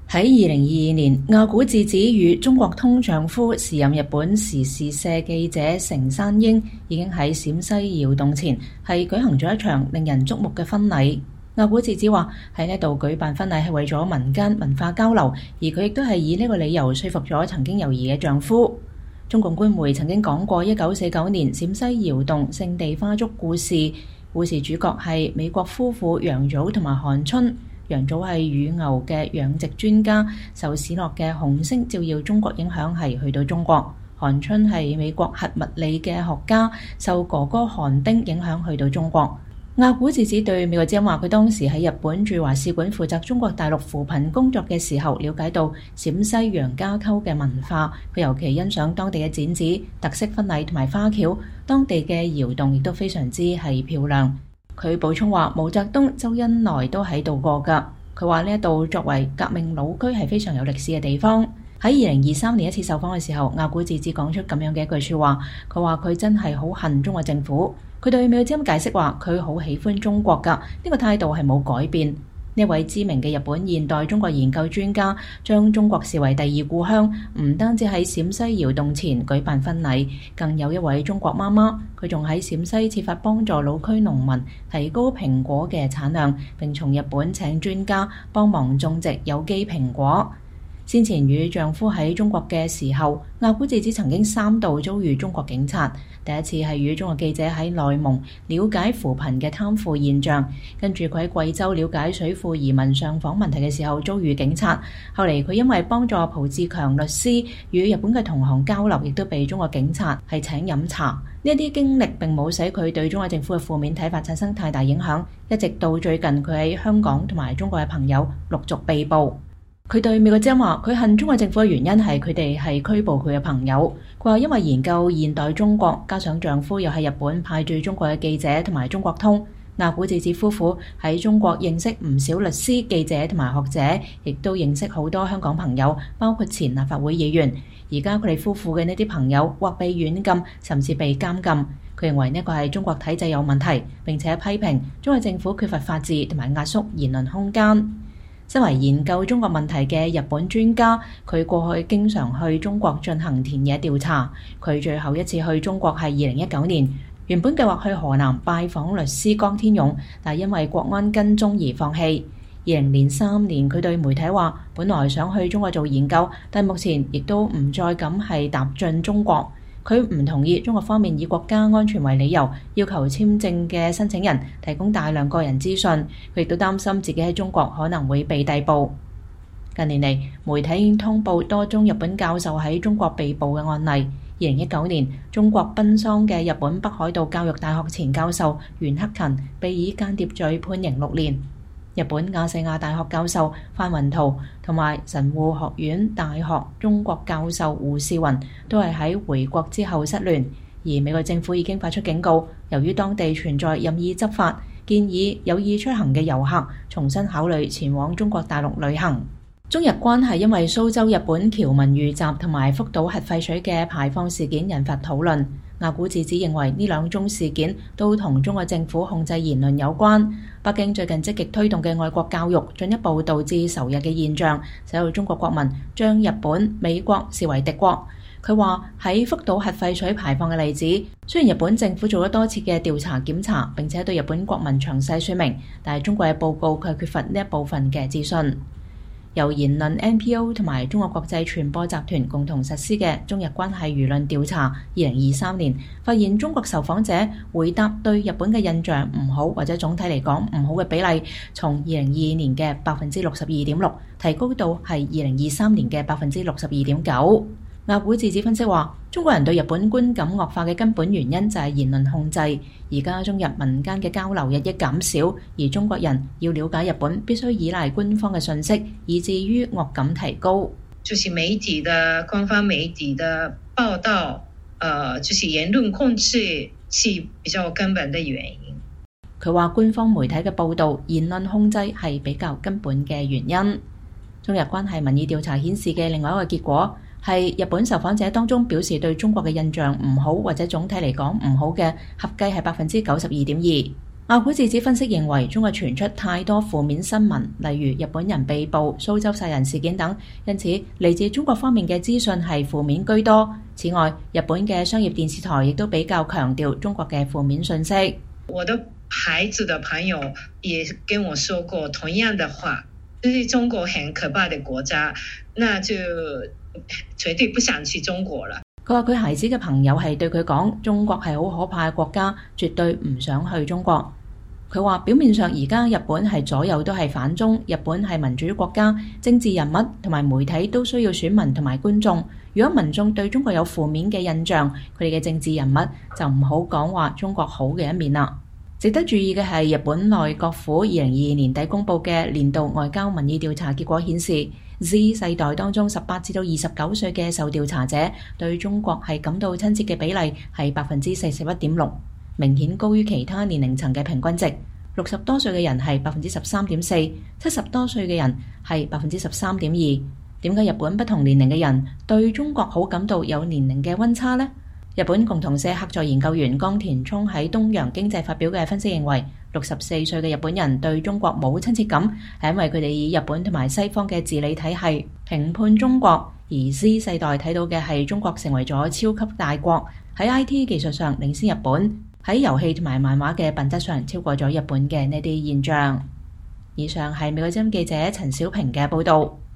喺2022年，亞古智子與中國通丈夫時任日本時事社記者成山英已經喺陝西窯洞前係舉行咗一場令人矚目嘅婚禮。亞古智子話喺呢度舉辦婚禮係為咗民間文化交流，而佢亦都係以呢個理由說服咗曾經猶豫嘅丈夫。中共官媒曾經講過1949年陝西窯洞聖地花燭故事，故事主角係美國夫婦楊祖同埋韓春。楊祖係乳牛嘅養殖專家，受史諾嘅紅星照耀中國影響係去到中國。韓春係美國核物理嘅學家，受哥哥韓丁影響去到中國。亞古智子對美國之音話，佢當時喺日本駐華使館負責中國大陸扶貧工作嘅時候，了解到陝西楊家溝嘅文化，佢尤其欣賞當地嘅剪紙、特色婚禮同埋花轎，當地嘅窯洞亦都非常之係漂亮。佢補充話，毛澤東、周恩來都喺度過㗎。佢話呢一度作為革命老區係非常有歷史嘅地方。喺2023年一次受訪嘅時候，亞古智子講出咁樣嘅一句説話，佢話佢真係好恨中國政府。佢對美國之音解釋話，佢好喜歡中國㗎，呢個態度係冇改變。呢位知名嘅日本現代中國研究專家將中國視為第二故鄉，唔單止喺陝西窯洞前舉辦婚禮，更有一位中國媽媽，佢仲喺陝西設法幫助老區農民提高蘋果嘅產量，並從日本請專家幫忙種植有機蘋果。先前與丈夫喺中國嘅時候，亞古智子曾經3度遭遇中國警察。第一次係與中國記者喺內蒙了解扶貧嘅貪腐現象，跟住佢喺貴州了解水庫移民上訪問題嘅時候遭遇警察。後嚟佢因為幫助蒲志強律師與日本嘅同行交流，亦都被中國警察係請飲茶。呢啲經歷並冇使佢對中國政府嘅負面睇法產生太大影響，一直到最近佢喺香港同埋中國嘅朋友陸續被捕。佢對美國之音話，佢恨中國政府嘅原因係佢哋係拘捕佢嘅朋友。佢話因為研究現代中國，加上丈夫又係日本派駐中國嘅記者同埋中國通，亞古智子夫婦喺中國認識唔少律師、記者同埋學者，亦都認識好多香港朋友，包括前立法會議員。而家佢哋夫婦嘅呢啲朋友或被軟禁，甚至被監禁。佢認為呢個係中國體制有問題，並且批評中國政府缺乏法治同埋壓縮言論空間。身為研究中國問題嘅日本專家，佢過去經常去中國進行田野調查。佢最後一次去中國係2019年，原本計劃去河南拜訪律師江天勇，但因為國安跟蹤而放棄。2003年，佢對媒體話，本來想去中國做研究，但目前亦都唔再敢係踏進中國。佢唔同意中國方面以國家安全為理由，要求簽證嘅申請人提供大量個人資訊。佢亦都擔心自己喺中國可能會被逮捕。近年嚟，媒體已經通報多宗日本教授喺中國被捕嘅案例。2019年，中國奔喪嘅日本北海道教育大學前教授袁克勤被以間諜罪判刑6年。日本亞細亞大學教授范雲圖同埋神戶學院大學中國教授胡士雲都係喺回國之後失聯，而美國政府已經發出警告，由於當地存在任意執法，建議有意出行嘅遊客重新考慮前往中國大陸旅行。中日關係因為蘇州日本僑民遇襲同埋福島核廢水嘅排放事件引發討論。亞古智子認為呢2宗事件都同中國政府控制言論有關。北京最近積極推動嘅愛國教育，進一步導致仇日嘅現象，使到中國國民將日本、美國視為敵國。佢話喺福島核廢水排放嘅例子，雖然日本政府做咗多次嘅調查檢查，並且對日本國民詳細說明，但係中國嘅報告卻缺乏呢一部分嘅資訊。由言論 NPO 同埋中國國際傳播集團共同實施嘅中日關係輿論調查，2023年發現中國受訪者回答對日本嘅印象唔好或者總體嚟講唔好嘅比例，從2022年嘅62.6%提高到係2023年嘅62.9%。亞古智子分析話，中國人對日本觀感惡化嘅根本原因就係言論控制。而家中日民間嘅交流日益減少，而中國人要了解日本必須依賴官方嘅信息，以至於惡感提高。 就是媒體的官方媒體的報道，就是言論控制是比較根本的原因。 佢話官方媒體嘅報導言論控制係比較根本嘅原因。中日關係民意調查顯示嘅另外一個結果係日本受訪者當中表示對中國嘅印象唔好或者總體嚟講唔好嘅合計係92.2%。 亞古智子分析認為，中國傳出太多負面新聞，例如日本人被捕、蘇州殺人事件等，因此嚟自中國方面嘅資訊係負面居多。此外，日本嘅商業電視台亦都比較強調中國嘅負面信息。 我的孩子的朋友也跟我說過同樣的話，就是中國很可怕的國家，那就絕對不想去中國了。 佢話佢孩子嘅朋友係對佢講，中國係好可怕嘅國家，絕對唔想去中國。佢話表面上而家日本係左右都係反中，日本係民主國家，政治人物同埋媒體都需要選民同埋觀眾。如果民眾對中國有負面嘅印象，佢哋嘅政治人物就唔好講話中國好嘅一面啦。值得注意嘅係，日本內閣府2022年底公佈嘅年度外交民意調查結果顯示，Z 世代當中18至到29歲嘅受調查者對中國係感到親切嘅比例係41.6%。明顯高於其他年齡層嘅平均值，60多歲嘅人係13.4%，70多歲嘅人係13.2%。點解日本不同年齡嘅人對中國好感度有年齡嘅溫差呢？日本共同社客座研究員岡田聰喺東洋經濟發表嘅分析認為，64歲嘅日本人對中國冇親切感，係因為佢哋以日本同埋西方嘅治理體系評判中國，而 Z 世代睇到嘅係中國成為咗超級大國，喺 IT 技術上領先日本，喺遊戲同埋漫畫嘅品質上超過咗日本嘅呢啲現象。以上係美國之音記者陳小平嘅報導。